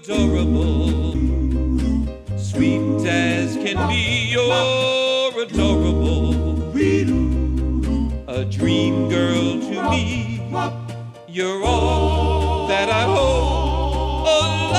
adorable. Sweet as can be, you're adorable. A dream girl to me. You're all that I hope.